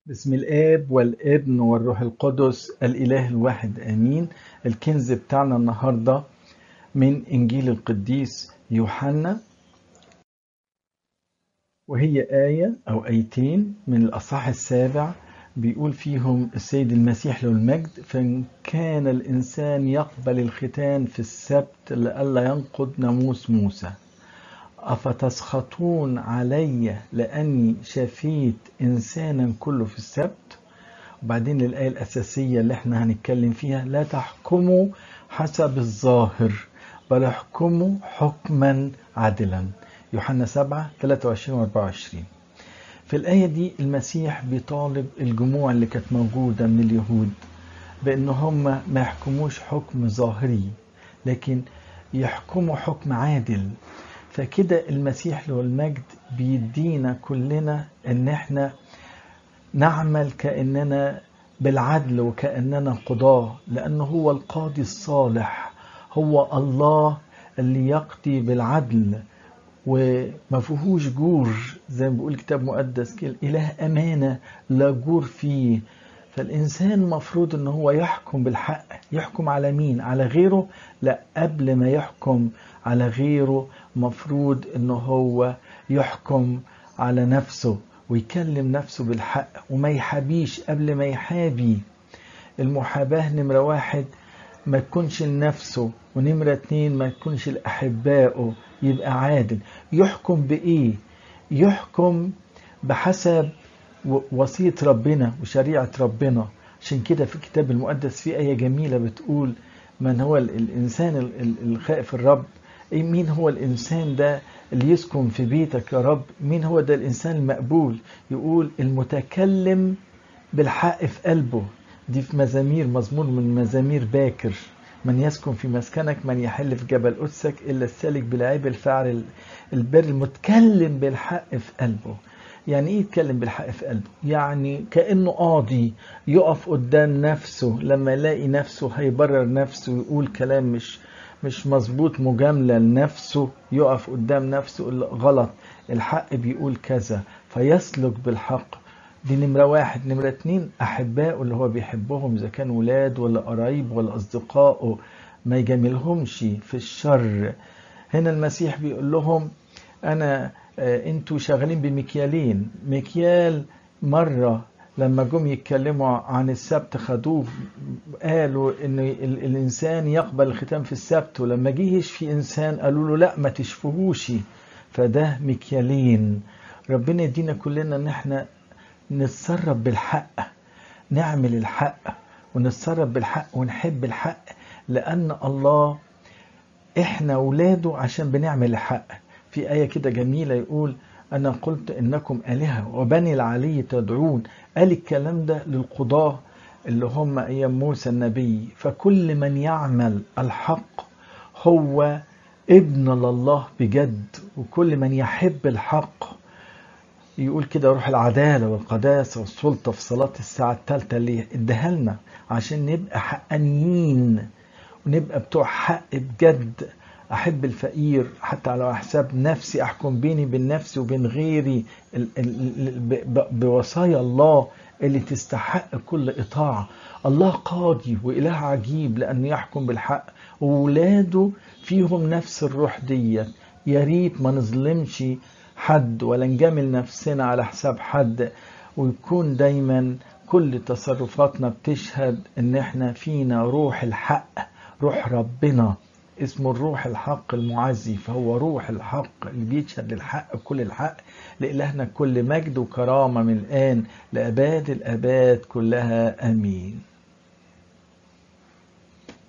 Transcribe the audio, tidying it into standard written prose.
بسم الآب والابن والروح القدس الإله الواحد آمين. الكنز بتاعنا النهاردة من إنجيل القديس يوحنا، وهي آية أو آيتين من الأصحاح 7 بيقول فيهم السيد المسيح له المجد: فإن كان الإنسان يقبل الختان في السبت لئلا ينقض ناموس موسى، أفتسخطون علي لأني شفيت إنسانا كله في السبت؟ وبعدين الآية الأساسية اللي احنا هنتكلم فيها: لا تحكموا حسب الظاهر بل احكموا حكما عادلا. يوحنا 7 23 و 24. في الآية دي المسيح بيطالب الجموع اللي كانت موجودة من اليهود بأن هم ما يحكموش حكم ظاهري، لكن يحكموا حكم عادل. فكده المسيح له المجد بيدينا كلنا ان احنا نعمل كأننا بالعدل وكأننا قضاة، لأنه هو القاضي الصالح، هو الله اللي يقضي بالعدل وما فيهوش جور، زي ما بيقول الكتاب المقدس كده: إله أمانة لا جور فيه. فالإنسان مفروض أنه هو يحكم بالحق. يحكم على مين؟ على غيره؟ لا، قبل ما يحكم على غيره مفروض أنه هو يحكم على نفسه ويكلم نفسه بالحق وما يحابيش قبل ما يحابي. المحاباة نمرة 1 ما تكونش لنفسه، ونمرة 2 ما تكونش لأحبائه. يبقى عادل. يحكم بإيه؟ يحكم بحسب وصية ربنا وشريعة ربنا. عشان كده في الكتاب المقدس في آية جميلة بتقول: من هو الإنسان الخائف الرب؟ مين هو الإنسان ده اللي يسكن في بيتك يا رب؟ مين هو ده الإنسان المقبول؟ يقول: المتكلم بالحق في قلبه. دي في مزمور من مزامير باكر: من يسكن في مسكنك، من يحل في جبل قدسك، إلا السالك بالعيب الفاعل البر، المتكلم بالحق في قلبه. يعني ايه يتكلم بالحق في قلبه؟ يعني كأنه قاضي يقف قدام نفسه لما يلاقي نفسه هيبرر نفسه ويقول كلام مش مظبوط، مجاملة لنفسه، يقف قدام نفسه يقول غلط، الحق بيقول كذا، فيسلك بالحق. دي نمرة 1. نمرة 2: أحبائه اللي هو بيحبهم، إذا كان ولاد ولا قرايب ولا أصدقائه، ما يجاملهمش في الشر. هنا المسيح بيقول لهم: أنا أنتوا شغالين بمكيالين. مكيال مرة لما جم يتكلموا عن السبت خدوه، قالوا إن الإنسان يقبل الختام في السبت، ولما جه يشفي إنسان قالوا له لا ما تشفهوش. فده مكيالين. ربنا يدينا كلنا إن احنا نتصرف بالحق، نعمل الحق ونتصرف بالحق ونحب الحق، لأن الله إحنا أولاده عشان بنعمل الحق. في آية كده جميلة يقول: أنا قلت إنكم آلهة وبني العلي تدعون. قال الكلام ده للقضاة اللي هم أيام موسى النبي. فكل من يعمل الحق هو ابن لله بجد، وكل من يحب الحق. يقول كده: روح العدالة والقداسة والسلطة في صلاة الساعة 3 اللي اداها لنا عشان نبقى حقانيين ونبقى بتوع حق بجد. أحب الفقير حتى على حساب نفسي، أحكم بيني بين نفسي وبين غيري بوصايا الله اللي تستحق كل إطاعة. الله قاضي وإله عجيب لأنه يحكم بالحق، وولاده فيهم نفس الروح دي. يا ريت ما نظلمش حد ولا نجامل نفسنا على حساب حد، ويكون دايما كل تصرفاتنا بتشهد ان احنا فينا روح الحق، روح ربنا اسمه الروح الحق المعزي. فهو روح الحق اللي بيشهد للحق كل الحق. لإلهنا كل مجد وكرامة من الآن لأباد الآباد كلها آمين.